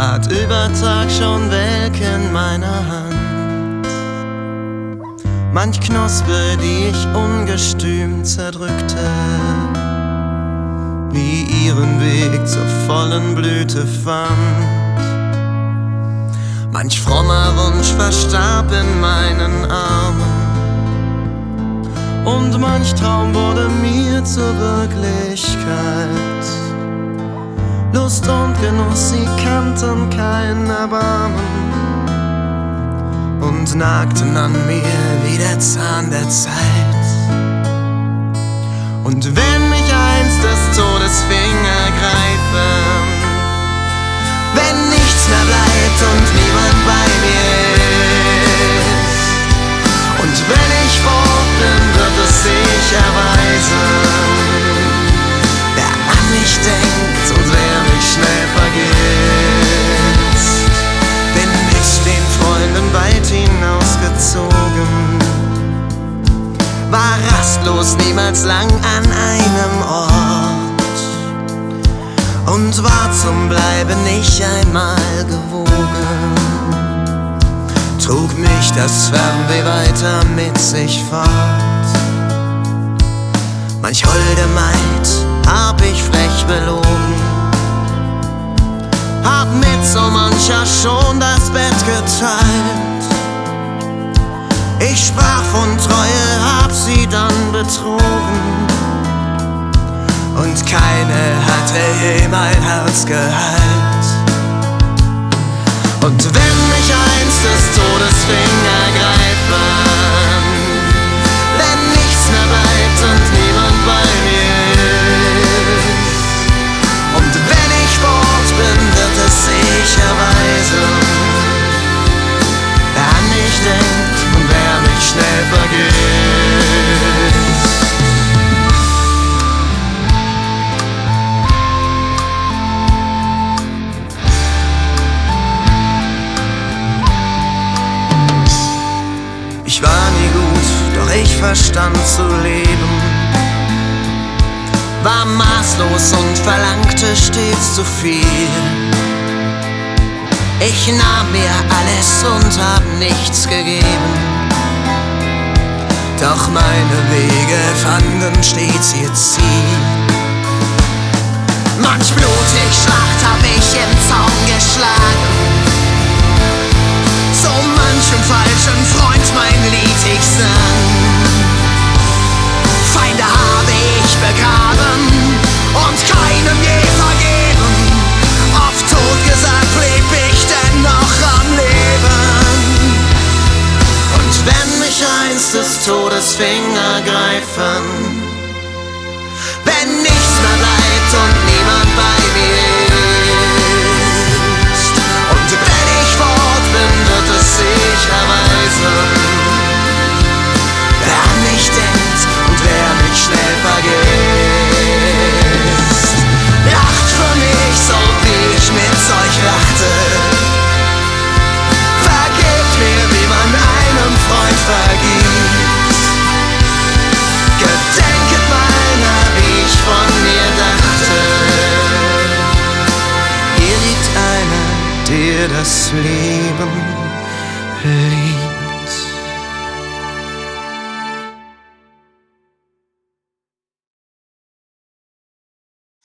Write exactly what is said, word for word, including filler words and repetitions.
Tat über Tag schon welk in meiner Hand. Manch Knospe, die ich ungestüm zerdrückte, wie ihren Weg zur vollen Blüte fand. Manch frommer Wunsch verstarb in meinen Armen und manch Traum wurde mir zur Wirklichkeit. Lust und Genuss, sie kannten kein Erbarmen und nagten an mir wie der Zahn der Zeit. Und wenn mich einst des Todes Finger greifen, wenn nichts mehr bleibt und niemand bei mir ist, und wenn ich fort bin, wird es sich erweisen, wer an mich denkt und wer mich schnell vergisst. Bin mit den Freunden weit hinausgezogen, war rastlos niemals lang an einem Ort und war zum Bleiben nicht einmal gewogen. Trug mich das Fernweh weiter mit sich fort. Manch holde Maid hab ich frech belogen, hab mit so mancher schon das Bett geteilt. Ich sprach von Treue, hab sie dann betrogen, und keine hatte je mein Herz geheilt. Und wenn mich einst des Todes Finger greifen, wenn nichts mehr bleibt und niemand bei mir ist, und wenn ich fort bin, wird es sich erweisen, wer an mich denkt und wer mich schnell vergisst. Ich war nie gut, doch ich verstand zu leben, war maßlos und verlangte stets zu viel. Ich nahm mir alles und hab nichts gegeben, doch meine Wege fanden stets ihr Ziel. Manch blutig Schlacht hab ich im Zaum geschlagen, so manchem falschen Freund mein Lied ich sang. Feinde habe ich begraben und keinem je vergeben, oft tot gesagt blieb ich dennoch am Leben. Und wenn mich einst des Todes Finger greifen, wenn nichts mehr bleibt und niemand bei mir ist, und wenn ich fort bin, wird es sich erweisen, wer an mich denkt und wer mich schnell vergisst. Lacht für mich, so wie ich mit euch lachte, vergebt mir, wie man einem Freund vergibt. Gedenket meiner, wie ich von mir dachte. Hier liegt einer, der das Leben